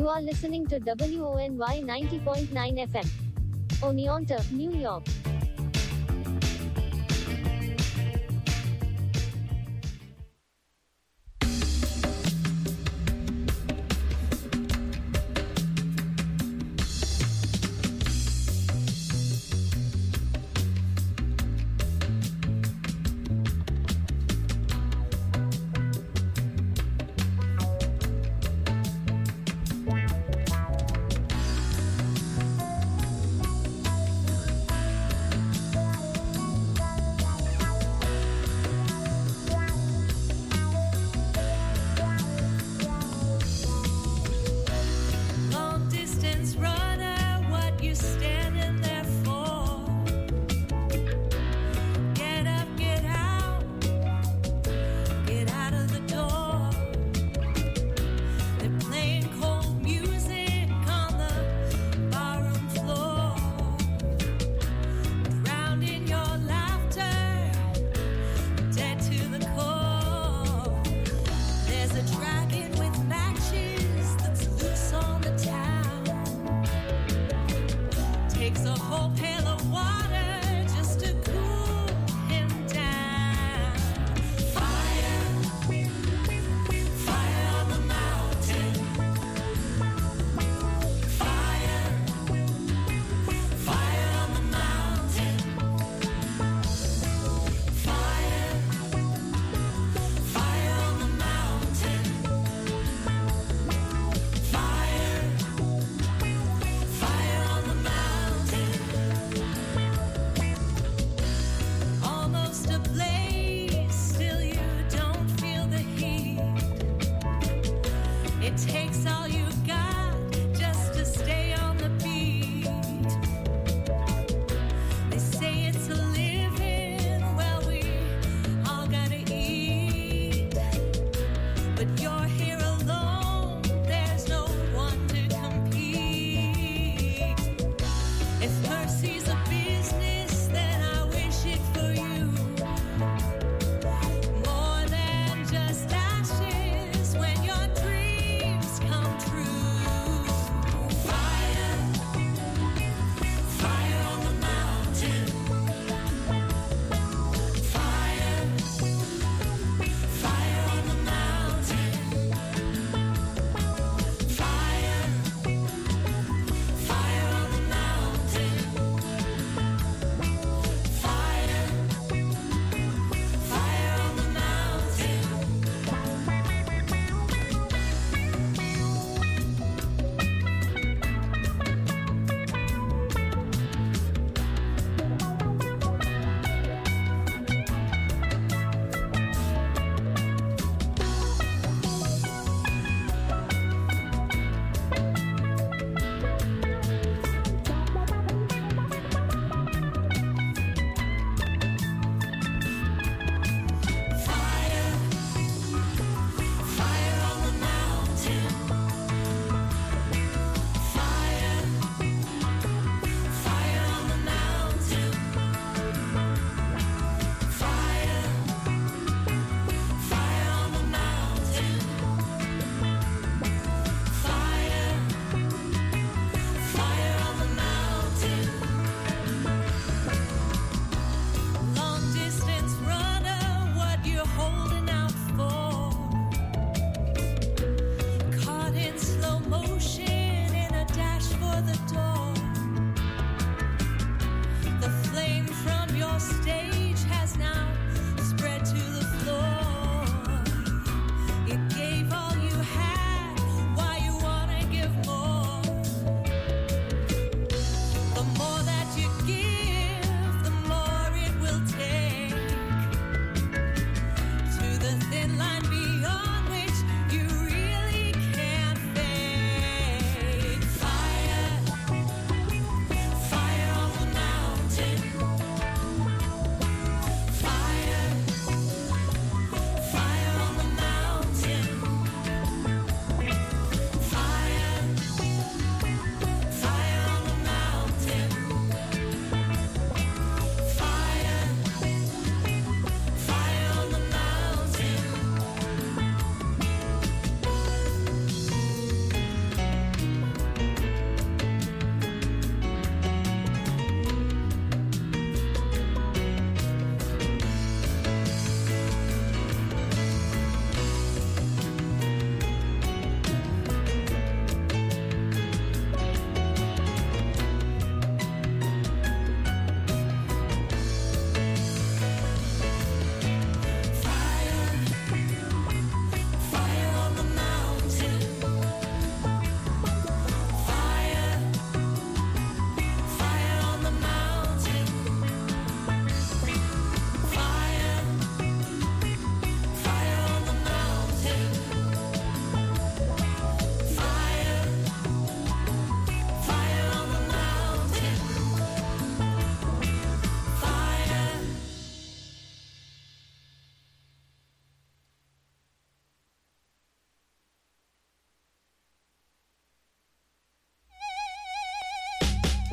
You are listening to WONY 90.9 FM. Oneonta, New York.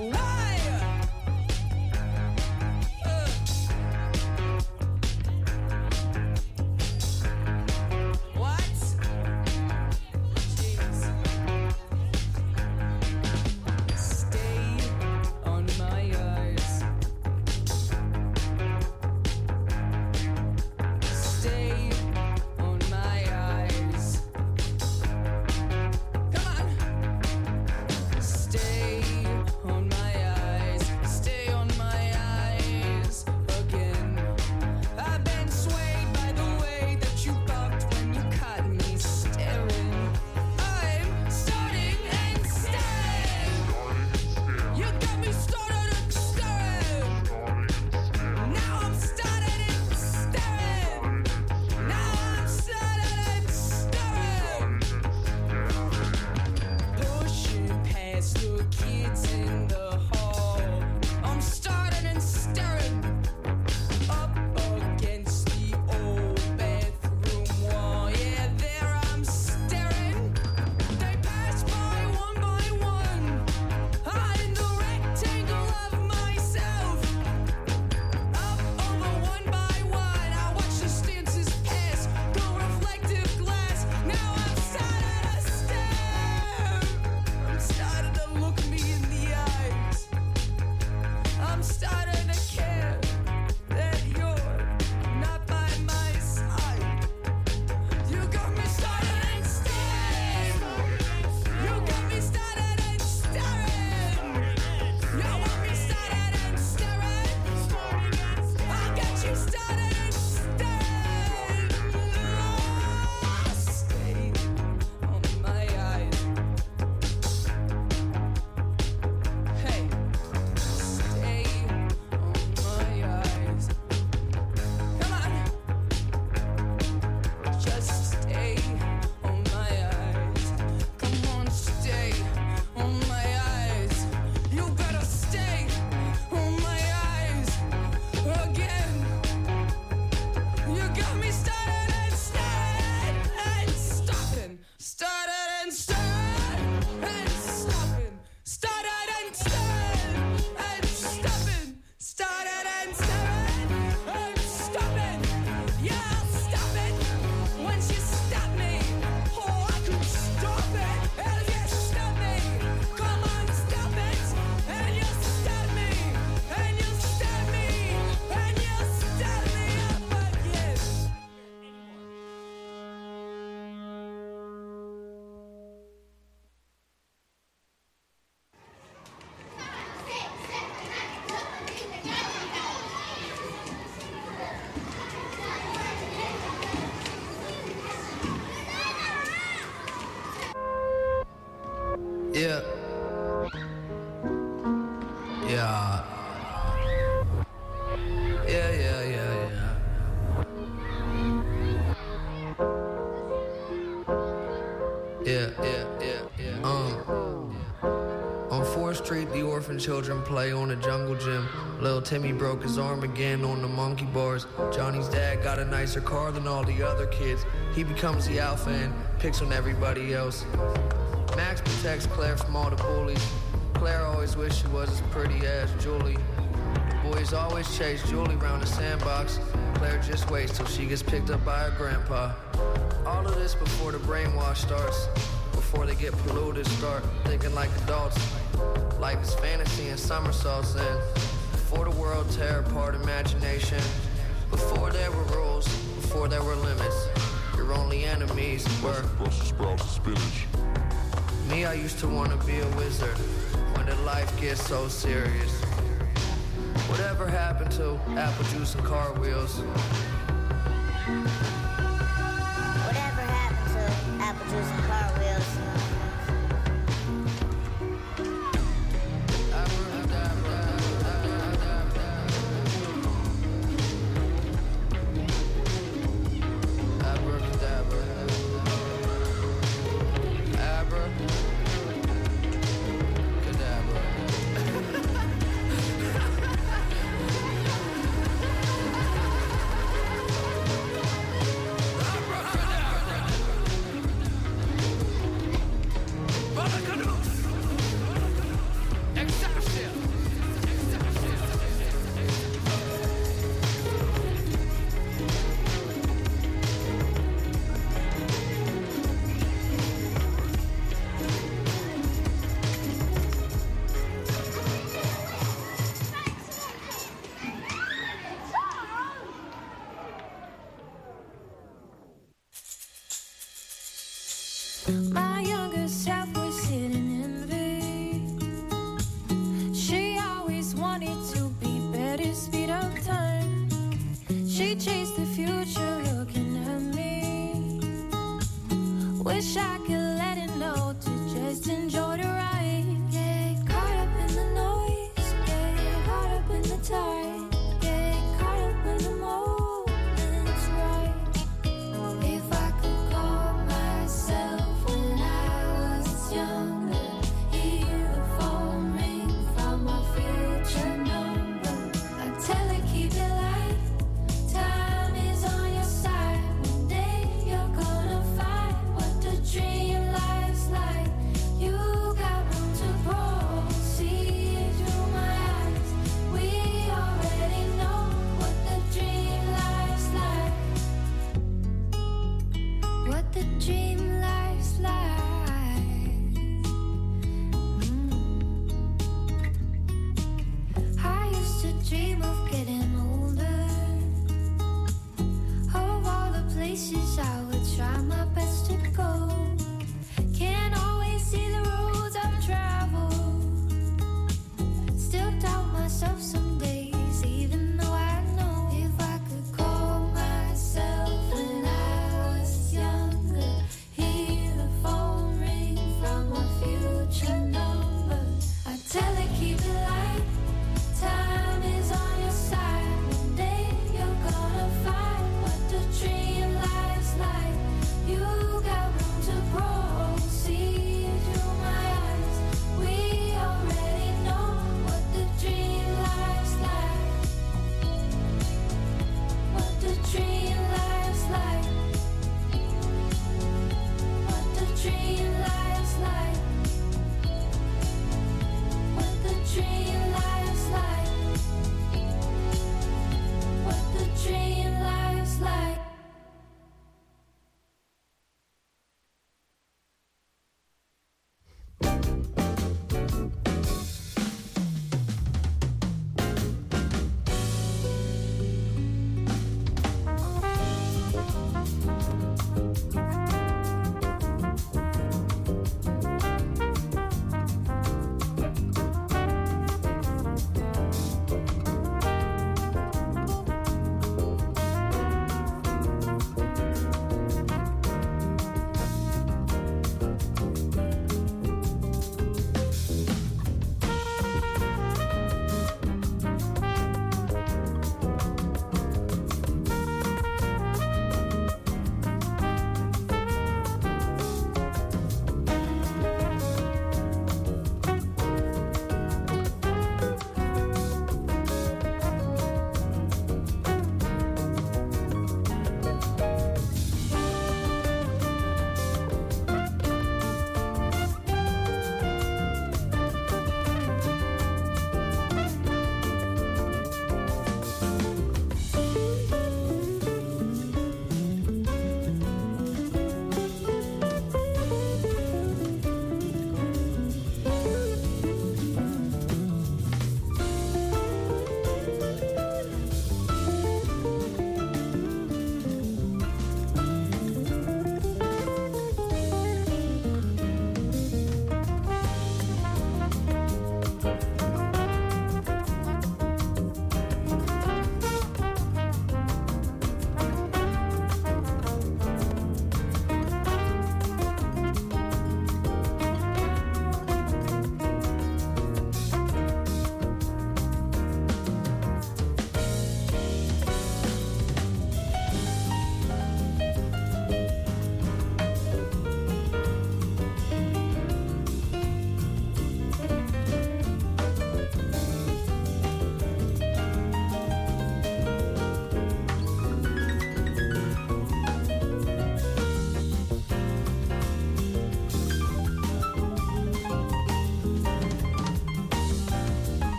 Yeah. Yeah. Yeah. On 4th Street, the orphan children play on the jungle gym. Little Timmy broke his arm again on the monkey bars. Johnny's dad got a nicer car than all the other kids. He becomes the alpha and picks on everybody else. Max protects Claire from all the bullies. Claire always wished she was as pretty as Julie. The boys always chase Julie around the sandbox. Claire just waits till she gets picked up by her grandpa. All of this before the brainwash starts. Before they get polluted, start thinking like adults. Life is fantasy and somersaults in. Before the world tear apart imagination. Before there were rules, before there were limits. Your only enemies were Brussels sprouts and spinach. Me, I used to want to be a wizard. When did life get so serious? Whatever happened to apple juice and car wheels? Whatever happened to apple juice and car wheels?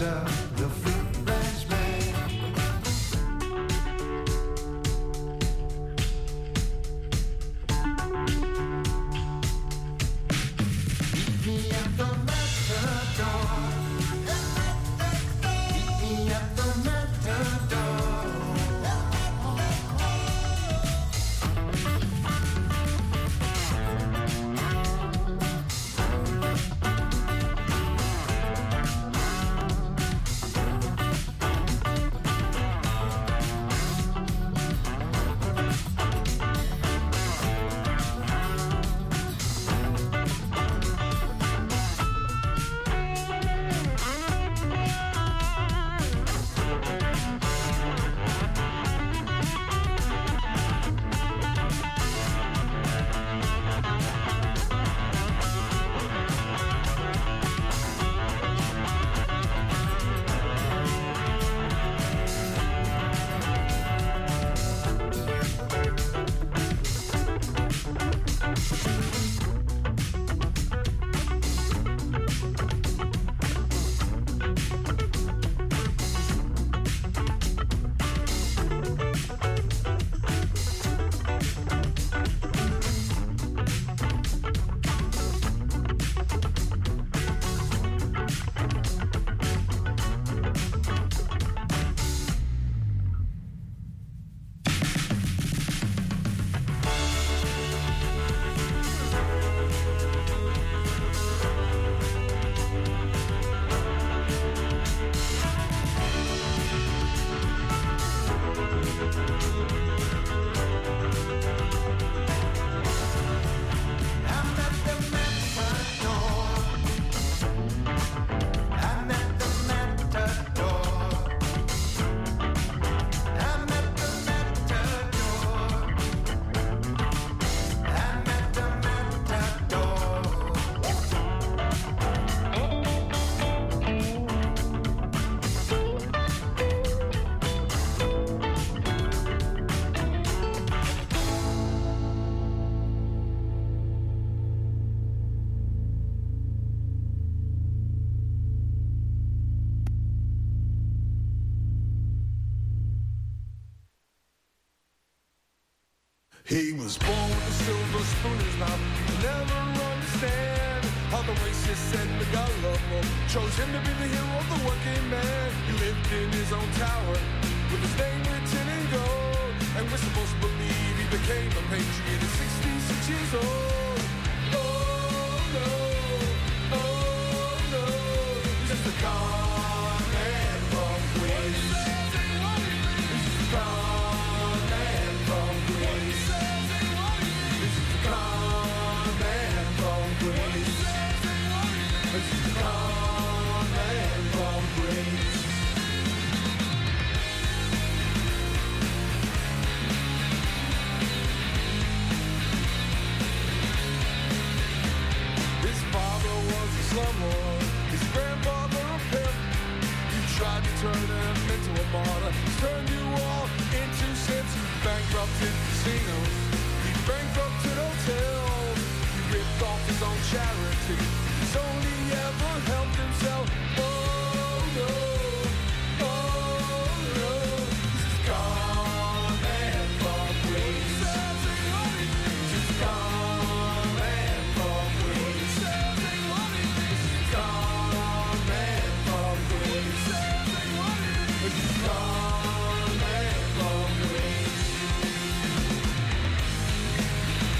master, the fruit branch man. Meet me at the matador. Meet me at the matador. He was born with a silver spoon in his mouth. Never understand how the racist and the gullible chose him to be the hero of the working man. He lived in his own tower with his name written in gold, and we're supposed to believe he became a patriot at 66 years old. Oh no, oh no, he's just a con man from Queens. He's just a con man from Queens. Slumlord, his grandfather a pimp. You tried to turn him into a martyr. He's turned you all into simps. He bankrupted casinos. He bankrupted hotels. He ripped off his own charity. He's only ever helped himself. Oh no, oh no. He's just gone man from Queens. He's just gone man from Queens. Gone man from Queens. Gone man from Queens.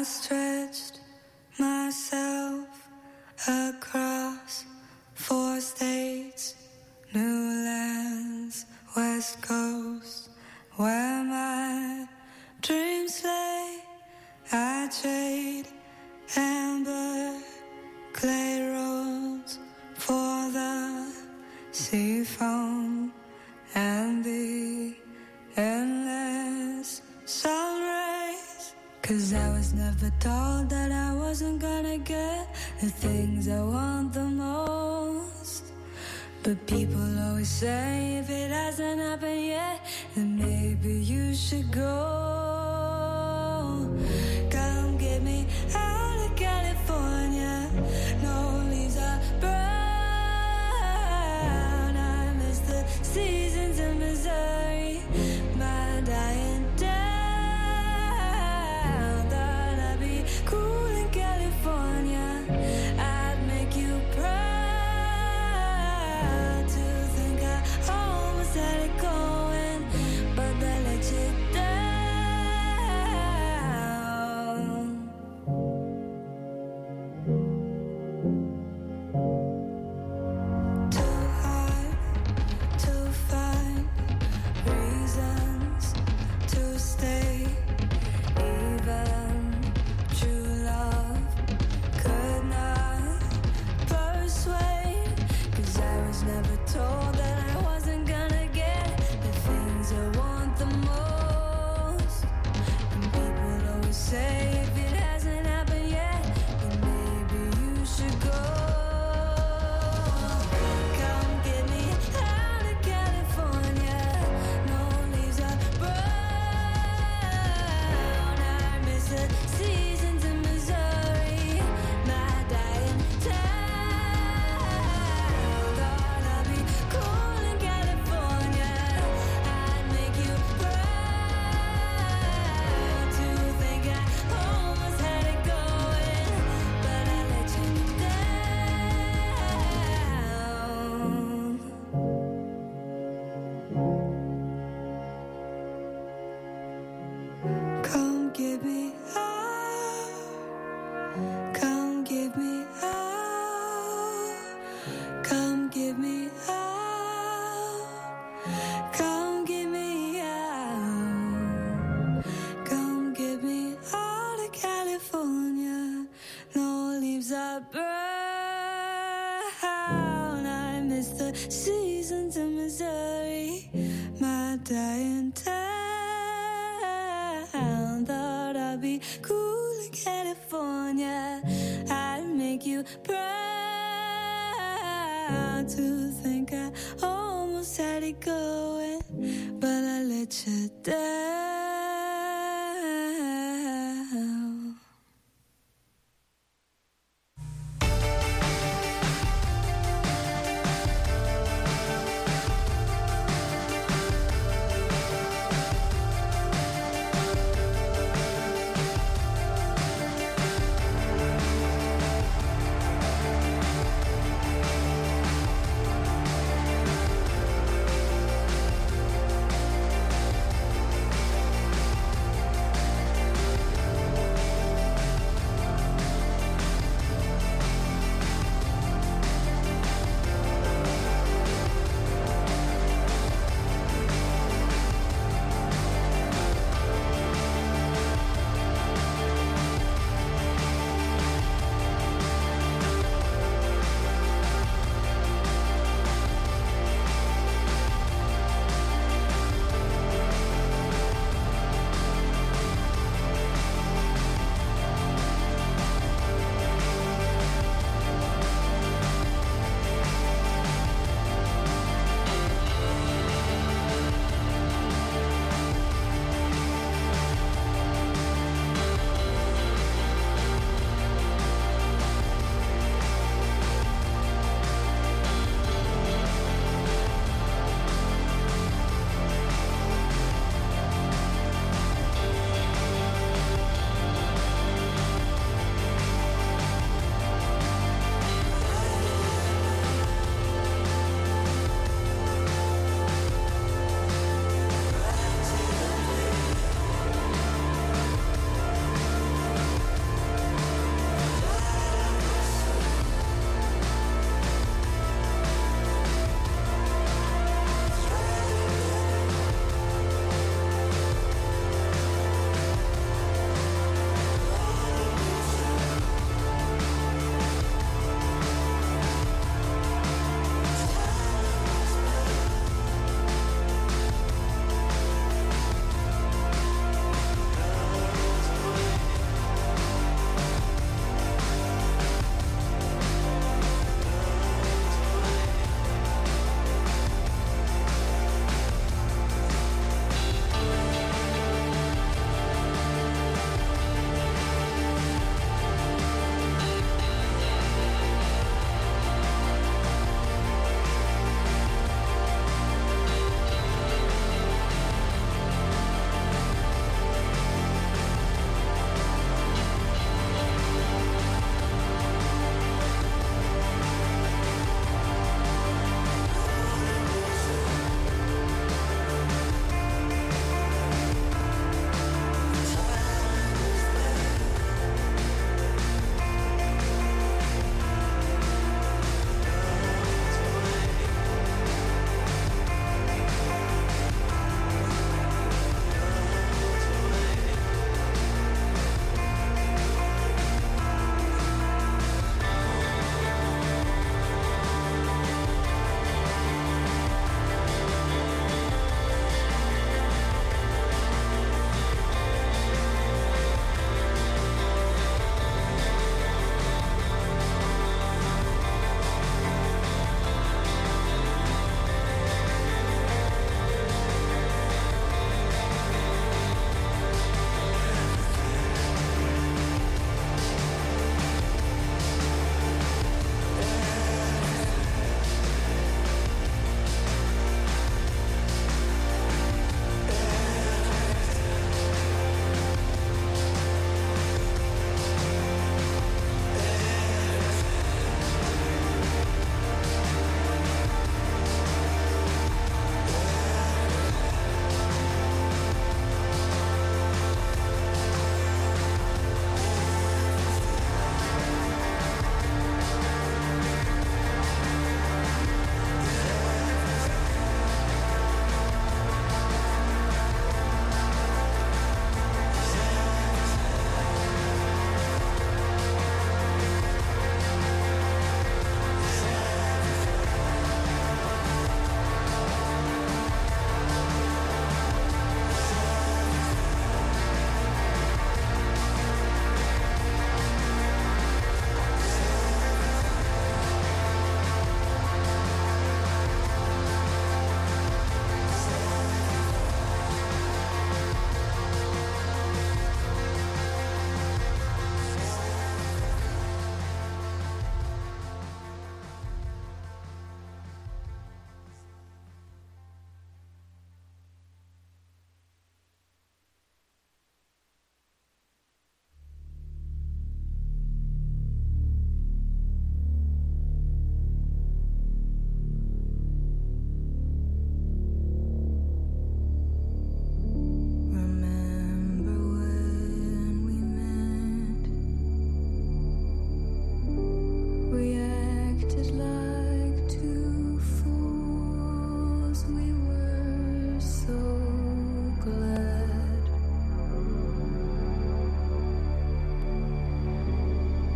I stretched myself across 4 states, new lands, west coast, where my dreams lay. I trade amber clay roads for the sea foam and the endless sun rays. 'Cause I was never told that I wasn't gonna get the things I want the most. But people always say if it hasn't happened yet, then maybe you should go. Come get me out of California. No leaves are brown. I miss the seasons in Missouri. My dying down. Thought I'd be cool in California. I'd make you proud to think I almost had it going, but I let you down. Too hard to find reasons to stay. Even true love could not persuade. 'Cause I was never told that I wasn't gonna get the things I want the most. And people always say if it hasn't happened yet, then maybe you should go. Come get me out of California. No leaves are brown. I miss the seasons in Missouri. My dying town. Thought I'd be cool in California. I'd make you proud to think I almost had it going, but I let you down. Come get me out. Come get me out. Come get me out. Come get me out. Come get me out of California. No leaves are brown. I miss the seasons in Missouri. My dying town. Thought I'd be cool in California. I'd make you proud to think I almost had it going, but I let you down.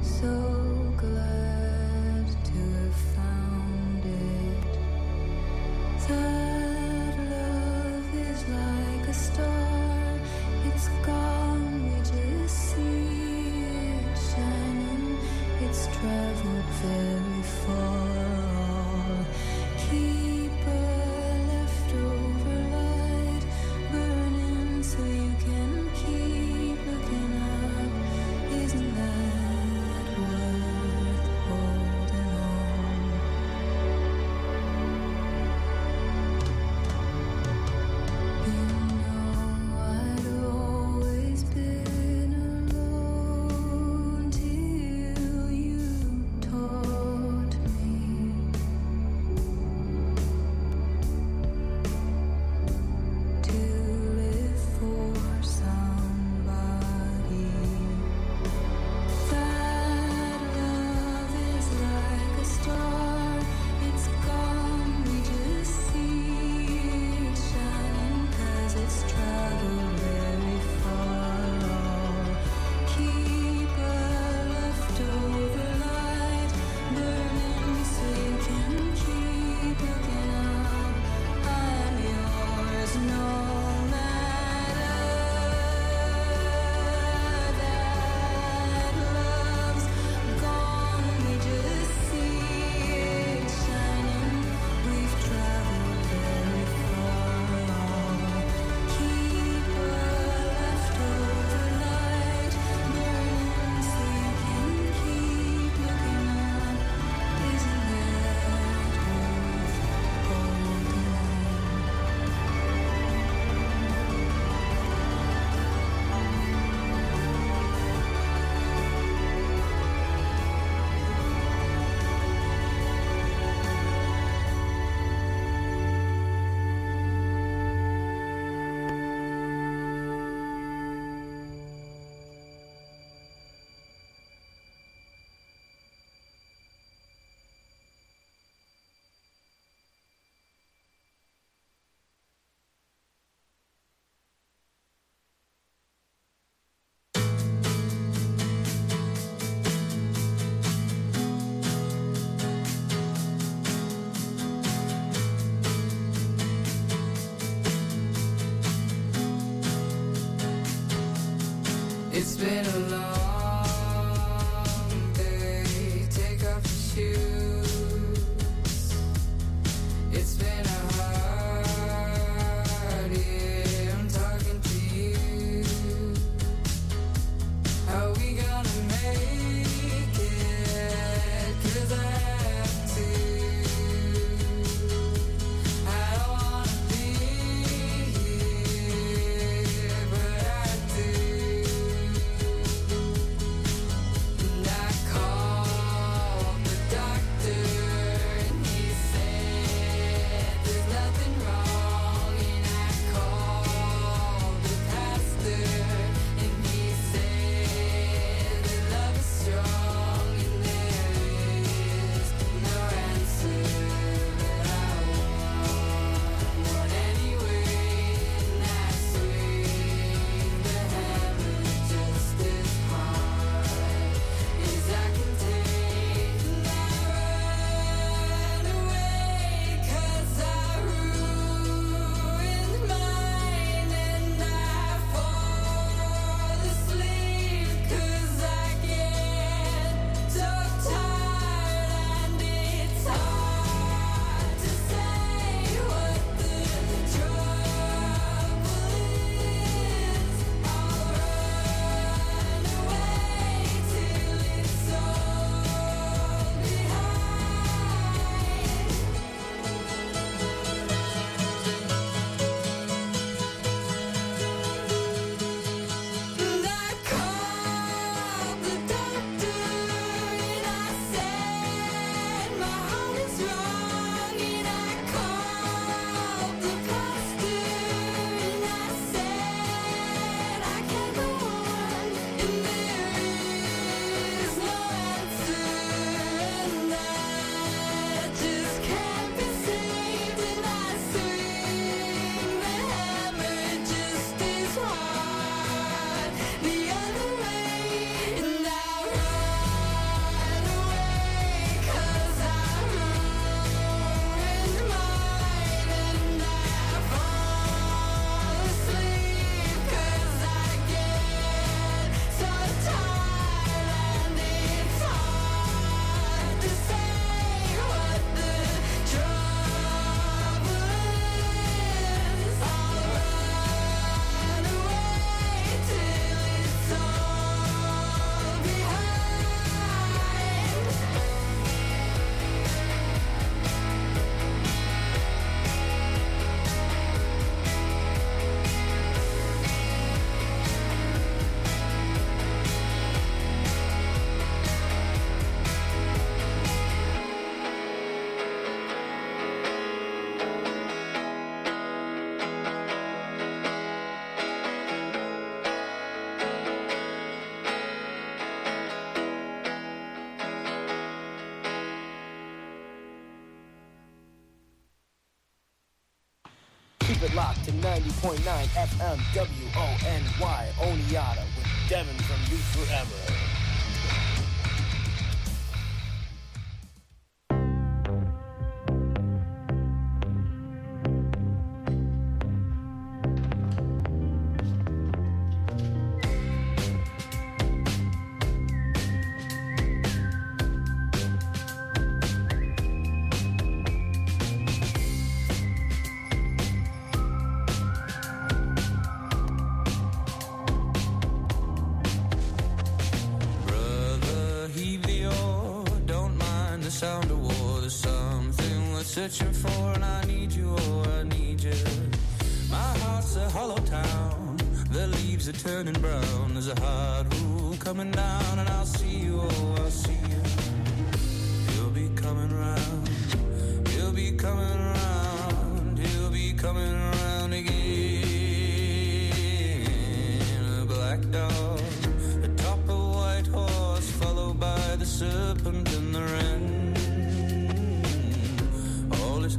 It's been a long day, take off your shoes. It's been a hard year, I'm talking to you. How we gonna make it? 'Cause I have to. I don't wanna be here, but I do. Keep it locked to 90.9 FM WONY Oneonta with Devin from Youth Forever. Searching for and I need you, oh I need you. My heart's a hollow town. The leaves are turning brown. There's a hard rule coming down, and I'll see you, oh I'll see you. He'll be coming round. He'll be coming round. He'll be coming round again. A black dog atop a white horse, followed by the serpent and the wren. All is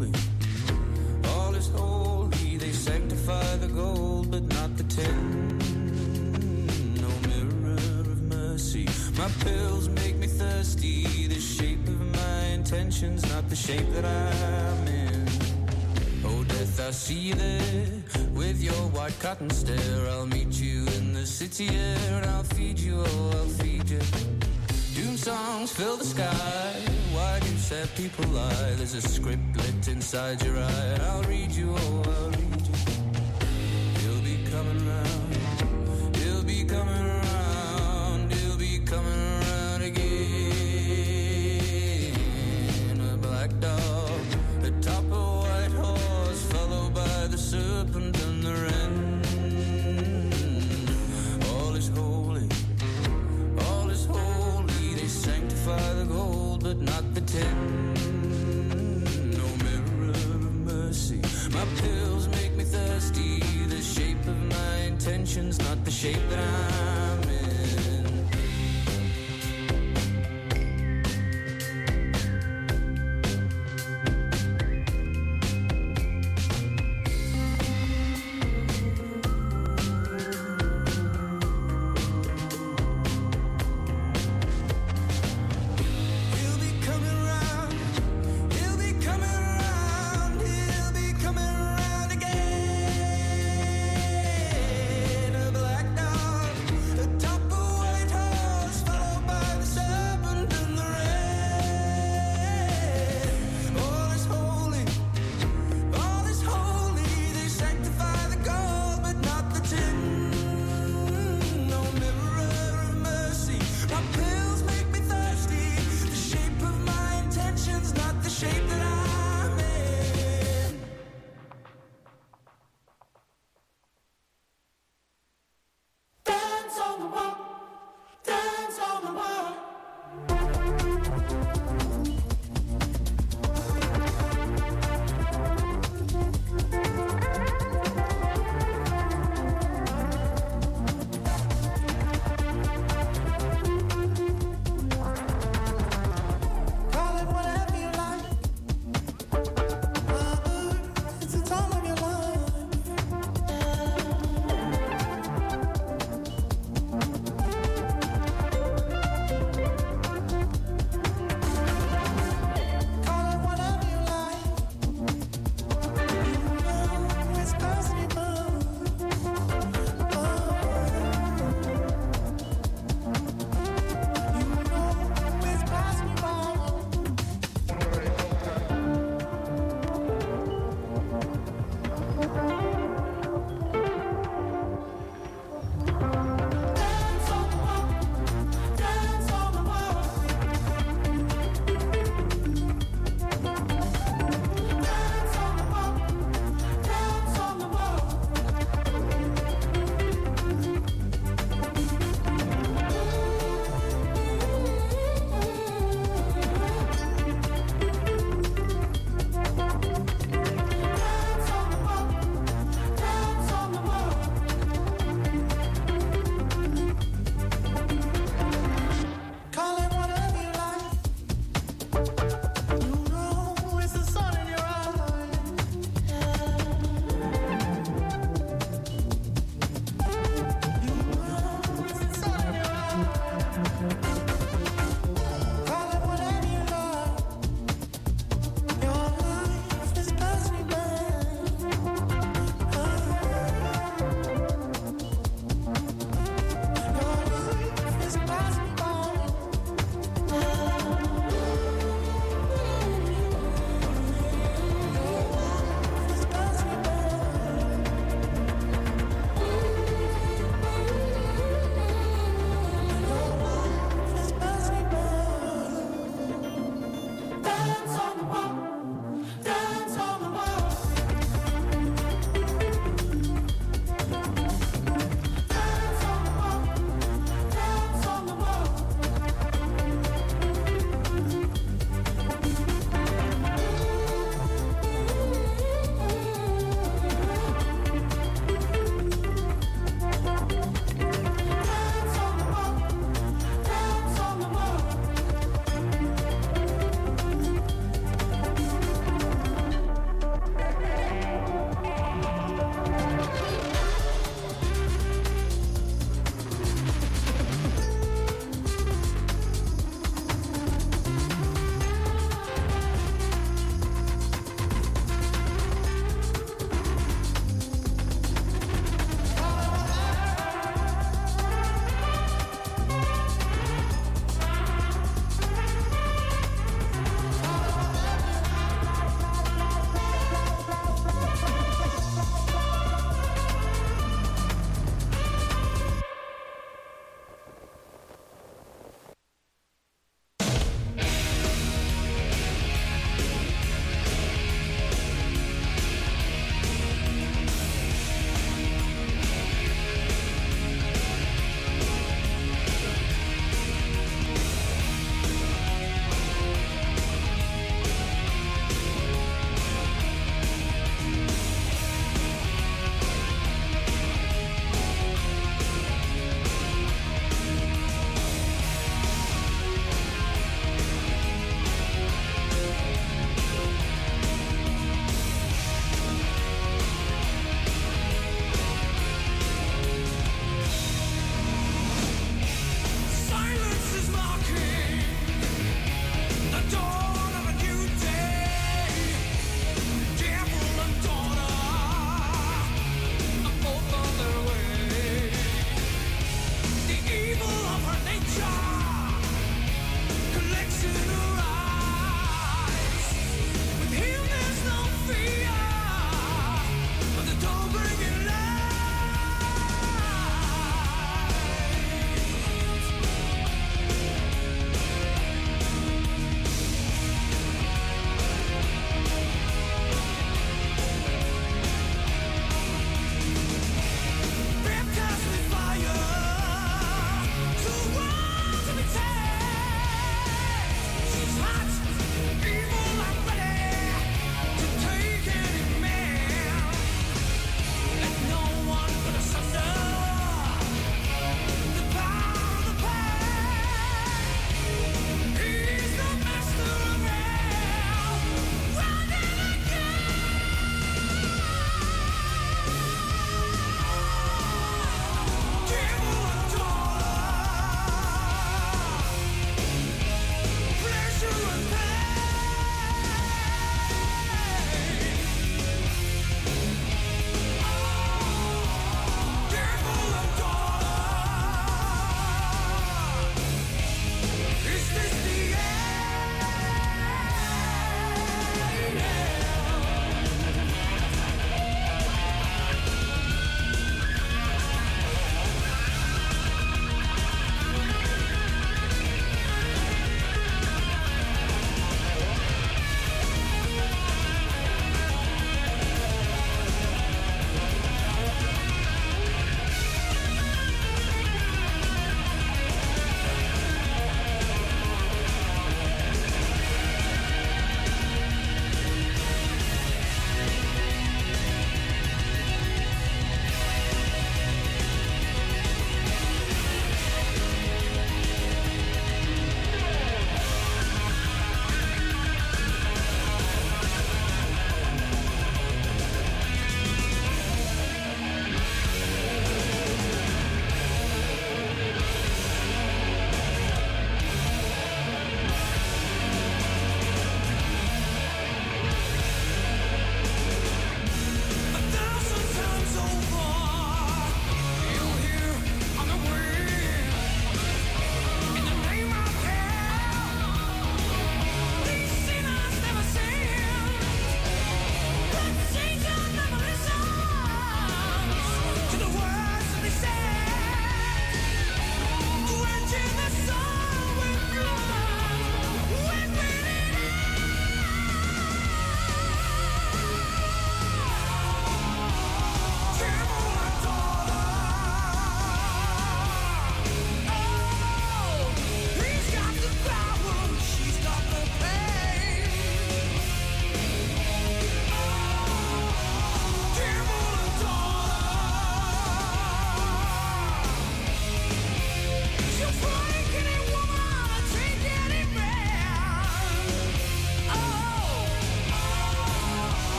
holy, they sanctify the gold, but not the tin. No mirror of mercy, my pills make me thirsty. The shape of my intentions, not the shape that I'm in. Oh, death, I see you there, with your white cotton stare. I'll meet you in the city air, and I'll feed you, oh, I'll feed you. Doom songs fill the sky. Why do sad people lie? There's a scriptlet inside your eye, and I'll read you, oh, I'll read you. He'll be coming round. He'll be coming round. He'll be coming round again. A black dog atop a white horse, followed by the serpent and the wren. All is holy. All is holy. They sanctify the gold, but not the tin. No mirror of mercy. My pills make me thirsty. The shape of my intentions, not the shape that